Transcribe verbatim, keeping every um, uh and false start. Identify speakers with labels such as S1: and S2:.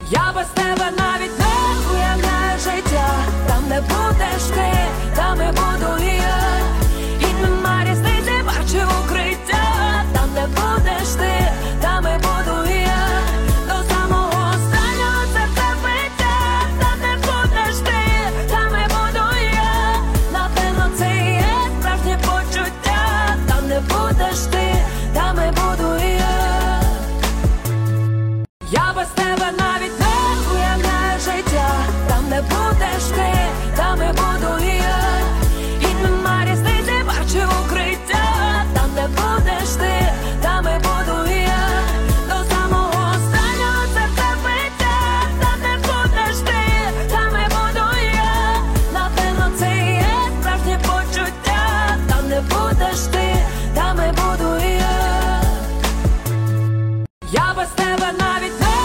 S1: Я без тебе навіть не уявляю життя. Там, де будеш ти, там і буду і я. І нема різниці, бачу укриття. Там, де будеш ти, там і буду і я. До самого останнього серцебиття. Там, де будеш ти, там і буду і я. Напевно, це і є справжнє почуття. Там, де будеш ти, там і буду і я. Я без тебе навіть